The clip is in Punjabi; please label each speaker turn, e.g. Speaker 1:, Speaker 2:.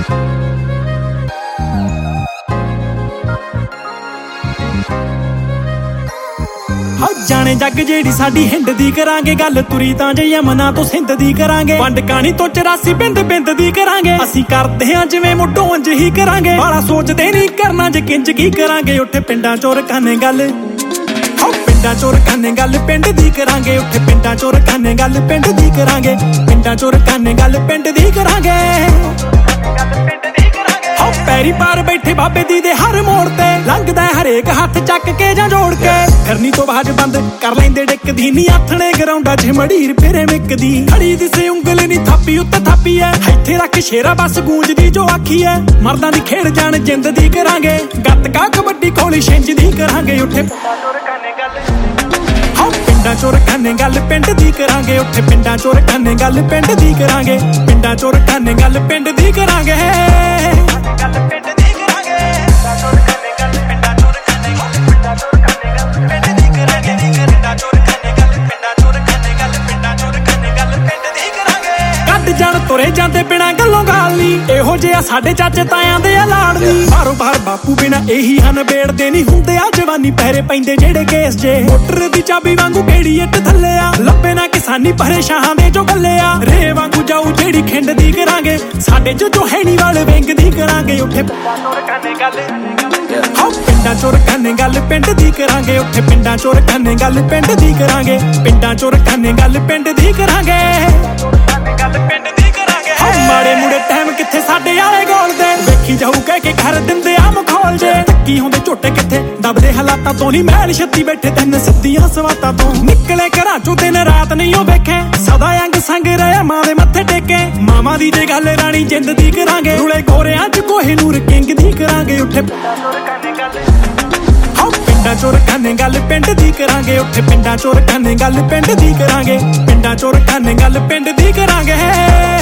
Speaker 1: ਜਾਣੇ ਜੱਗ ਜਿਹੜੀ ਸਾਡੀ ਹਿੰਦ ਦੀ ਕਰਾਂਗੇ ਗੱਲ, ਤੁਰੀ ਤਾਂ ਜੇ ਯਮਨਾ ਤੋਂ ਸਿੰਧ ਦੀ ਕਰਾਂਗੇ, ਵੰਡ ਕਾਣੀ ਤੋਂ 84 ਬਿੰਦ ਬਿੰਦ ਦੀ ਕਰਾਂਗੇ। ਅਸੀਂ ਕਰਦੇ ਆਂ ਜਿਵੇਂ ਮੁੱਢੋਂ ਅੰਜ ਹੀ ਕਰਾਂਗੇ, ਬਾਲਾ ਸੋਚਦੇ ਨਹੀਂ ਕਰਨਾ ਜੇ ਕਿੰਜ ਕੀ ਕਰਾਂਗੇ। ਉੱਠੇ ਪਿੰਡਾਂ ਚੋਂ ਰਕਾਨੇ ਗੱਲ, ਪਿੰਡਾਂ ਚੋਂ ਰਕਾਨੇ ਗੱਲ ਪਿੰਡ ਦੀ ਕਰਾਂਗੇ। ਉੱਠੇ ਪਿੰਡਾਂ ਚੋਂ ਰਕਾਨੇ ਗੱਲ ਪਿੰਡ ਦੀ ਕਰਾਂਗੇ, ਪਿੰਡਾਂ ਚੋਂ ਰਕਾਨੇ ਗੱਲ ਪਿੰਡ ਦੀ ਕਰਾਂਗੇ। ਪੈਰੀ ਪਾਰ ਬੈਠੇ ਬਾਬੇ ਦੀ ਦੇ ਹਰ ਮੋੜ ਤੇ, ਲੰਘਦਾ ਹਰੇਕ ਹੱਥ ਚੱਕ ਕੇ ਜਾਂ ਜੋੜ ਕੇ। ਫਿਰਨੀ ਤੋਂ ਬਾਜ ਬੰਦ ਕਰ ਲੈਂਦੇ ਡਿੱਕਦੀ ਨੀ, ਆਥਣੇ ਗਰਾਉਂਡਾਂ 'ਚ ਮੜੀਰ ਫੇਰੇ ਵਿਕਦੀ। ਖੜੀ ਦਿਸੇ ਉਂਗਲ ਨੀ ਥਾਪੀ ਉੱਤੇ ਥਾਪੀ ਐ, ਇੱਥੇ ਰੱਖ ਸ਼ੇਰਾ ਬਸ ਗੂੰਜਦੀ ਜੋ ਆਖੀ ਐ। ਮਰਦਾਂ ਦੀ ਖੇਡ ਜਾਣ ਜਿੰਦ ਦੀ ਕਰਾਂਗੇ, ਗੱਤਕਾ ਕਬੱਡੀ ਖੋਲੀ ਛਿੰਝ ਦੀ ਕਰਾਂਗੇ। ਉੱਠੇ ਪਿੰਡਾਂ ਚੋਂ ਰਕਾਨੇ ਗੱਲ ਪਿੰਡ ਦੀ ਕਰਾਂਗੇ। ਉੱਠੇ ਪਿੰਡਾਂ ਚੋਂ ਰਕਾਨੇ ਗੱਲ ਪਿੰਡ ਦੀ ਕਰਾਂਗੇ, ਪਿੰਡਾਂ ਚੋਂ ਰਕਾਨੇ ਗੱਲ ਪਿੰਡ ਦੀ ਕਰਾਂਗੇ। ਜਾਣ ਤੁਰੇ ਜਾਂਦੇ ਬਿਨਾਂ ਗੱਲੋਂ ਗਾਲ ਨੀ, ਇਹੋ ਜਿਹਾ ਸਾਡੇ ਚਾਚੇ ਤਾਇਆਂ ਦੇ ਲਾੜ ਨੀ। ਬਾਰੋਂ ਬਾਰ ਬਾਪੂ ਬਿਨਾਂ ਇਹੀ ਹਨ ਬੇੜਦੇ ਨੀ ਹੁੰਦੇ ਆ ਜਵਾਨੀ ਪਹਿਰੇ ਪੈਂਦੇ ਜਿਹੜੇ ਕੇਸ ਜੇ। ਮੋਟਰ ਦੀ ਚਾਬੀ ਵਾਂਗੂ ਕਿਹੜੀ ਇੱਟ ਥੱਲੇ ਆ, ਲੱਭੇ ਨਾ ਕਿਸਾਨੀ ਪਰੇਸ਼ਾਨਾਂ ਦੇ ਜੋ ਗੱਲੇ ਆ। ਰੇ ਵਾਂਗੂ ਜਾਊ ਜਿਹੜੀ ਖਿੰਡ ਦੀ ਕਰਾਂਗੇ, ਸਾਡੇ ਜੋ ਹੈਣੀ ਵਾਲੇ ਵਿੰਗ ਦੀ ਕਰਾਂਗੇ। ਉੱਠੇ ਪਿੰਡਾਂ ਚੋਂ ਰਕਾਨੇ ਗੱਲ, ਪਿੰਡਾਂ ਚੋਂ ਰਕਾਨੇ ਗੱਲ ਪਿੰਡ ਦੀ ਕਰਾਂਗੇ। ਉੱਠੇ ਪਿੰਡਾਂ ਚੋਂ ਰਕਾਨੇ ਗੱਲ ਪਿੰਡ ਦੀ ਕਰਾਂਗੇ, ਪਿੰਡਾਂ ਚੋਂ ਰਕਾਨੇ ਗੱਲ ਪਿੰਡ ਦੀ ਕਰਾਂਗੇ। ਮਾੜੇ ਮੁੜੇ ਟਾਈਮ ਕਿੱਥੇ ਸਾਡੇ ਆਲੇ ਗੋਲ ਦੇ, ਵੇਖੀ ਜਾਊ ਕਹਿ ਕੇ ਕਰ ਦਿੰਦੇ ਆ ਮਖੌਲ ਜੇ। ਕੀ ਹੁੰਦੇ ਝੋਟੇ ਕਿੱਥੇ ਦਬਦੇ ਹਾਲਾਤਾਂ ਤੋਂ ਨੀ, ਮੈਲ ਛੱਤੀ ਬੈਠੇ ਤਿੰਨ ਸਿੱਧੀਆਂ ਸਵਾਤਾਂ ਤੋਂ। ਨਿਕਲੇ ਘਰਾਂ ਚੋਂ ਦਿਨ ਰਾਤ ਨਹੀਂ ਉਹ ਵੇਖੇ, ਸਦਾ ਅੰਗ ਸੰਗ ਰਿਹਾ ਮਾਂ ਦੇ ਮੱਥੇ ਟੇਕੇ। ਮਾਵਾਂ ਦੀ ਜੇ ਗੱਲ ਰਾਣੀ ਜਿੰਦ ਦੀ ਕਰਾਂਗੇ, ਰੁਲੇ ਗੋਰਿਆਂ 'ਚ ਕੋਹੀਨੂਰ ਕਿੰਗ ਦੀ ਕਰਾਂਗੇ। ਉੱਠੇ ਪਿੰਡਾਂ ਚੋਂ ਰਕਾਨੇ ਗੱਲ ਪਿੰਡ ਦੀ ਕਰਾਂਗੇ। ਉੱਠੇ ਪਿੰਡਾਂ ਚੋਂ ਰਕਾਨੇ ਗੱਲ ਪਿੰਡ ਦੀ ਕਰਾਂਗੇ, ਪਿੰਡਾਂ ਚੋਂ ਰਕਾਨੇ ਗੱਲ ਪਿੰਡ ਦੀ ਕਰਾਂਗੇ।